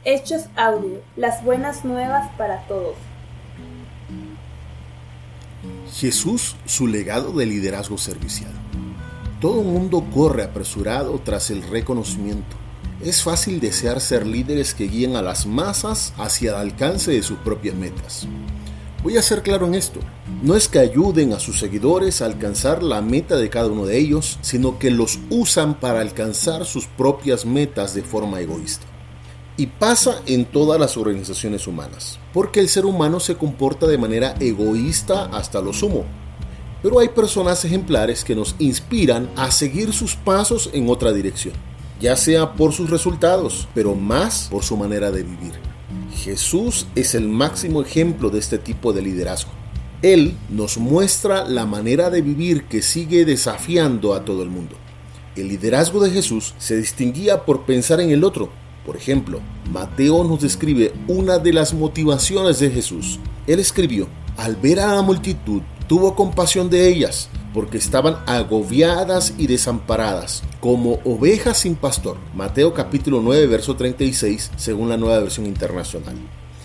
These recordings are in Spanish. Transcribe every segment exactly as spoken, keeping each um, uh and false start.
Hechos Audio, las buenas nuevas para todos. Jesús, su legado de liderazgo servicial. Todo el mundo corre apresurado tras el reconocimiento. Es fácil desear ser líderes que guíen a las masas hacia el alcance de sus propias metas. Voy a ser claro en esto. No es que ayuden a sus seguidores a alcanzar la meta de cada uno de ellos, sino que los usan para alcanzar sus propias metas de forma egoísta. Y pasa en todas las organizaciones humanas, porque el ser humano se comporta de manera egoísta hasta lo sumo. Pero hay personas ejemplares que nos inspiran a seguir sus pasos en otra dirección, ya sea por sus resultados, pero más por su manera de vivir. Jesús es el máximo ejemplo de este tipo de liderazgo. Él nos muestra la manera de vivir que sigue desafiando a todo el mundo. El liderazgo de Jesús se distinguía por pensar en el otro. Por ejemplo, Mateo nos describe una de las motivaciones de Jesús. Él escribió: al ver a la multitud, tuvo compasión de ellas, porque estaban agobiadas y desamparadas, como ovejas sin pastor. Mateo capítulo nueve, verso treinta y seis, según la Nueva Versión Internacional.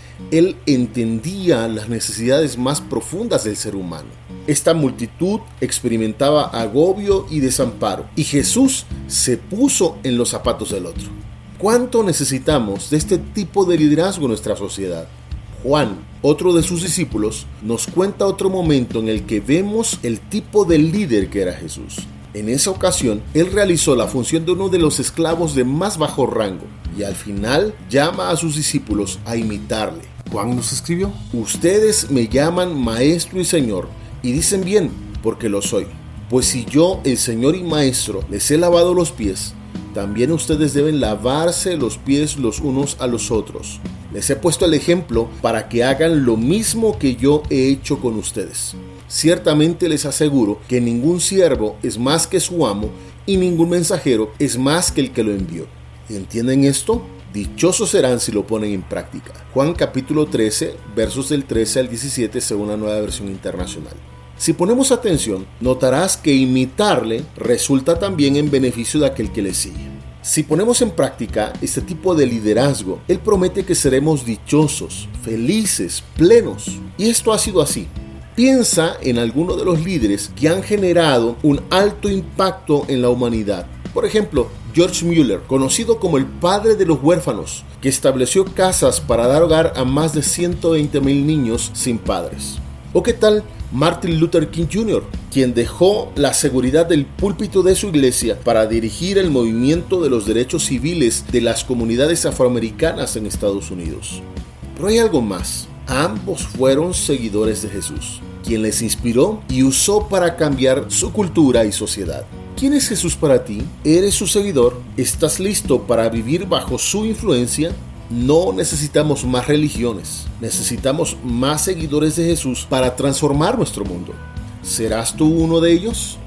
Él entendía las necesidades más profundas del ser humano. Esta multitud experimentaba agobio y desamparo, y Jesús se puso en los zapatos del otro. ¿Cuánto necesitamos de este tipo de liderazgo en nuestra sociedad? Juan, otro de sus discípulos, nos cuenta otro momento en el que vemos el tipo de líder que era Jesús. En esa ocasión, él realizó la función de uno de los esclavos de más bajo rango y al final llama a sus discípulos a imitarle. Juan nos escribió: ustedes me llaman maestro y señor, y dicen bien, porque lo soy. Pues si yo, el señor y maestro, les he lavado los pies, también ustedes deben lavarse los pies los unos a los otros. Les he puesto el ejemplo para que hagan lo mismo que yo he hecho con ustedes. Ciertamente les aseguro que ningún siervo es más que su amo y ningún mensajero es más que el que lo envió. ¿Entienden esto? Dichosos serán si lo ponen en práctica. Juan capítulo trece, versos del trece al diecisiete, según la Nueva Versión Internacional. Si ponemos atención, notarás que imitarle resulta también en beneficio de aquel que le sigue. Si ponemos en práctica este tipo de liderazgo, él promete que seremos dichosos, felices, plenos. Y esto ha sido así. Piensa en algunos de los líderes que han generado un alto impacto en la humanidad. Por ejemplo, George Mueller, conocido como el padre de los huérfanos, que estableció casas para dar hogar a más de ciento veinte mil niños sin padres. ¿O qué tal Martin Luther King junior, quien dejó la seguridad del púlpito de su iglesia para dirigir el movimiento de los derechos civiles de las comunidades afroamericanas en Estados Unidos? Pero hay algo más. Ambos fueron seguidores de Jesús, quien les inspiró y usó para cambiar su cultura y sociedad. ¿Quién es Jesús para ti? ¿Eres su seguidor? ¿Estás listo para vivir bajo su influencia? No necesitamos más religiones, necesitamos más seguidores de Jesús para transformar nuestro mundo. ¿Serás tú uno de ellos?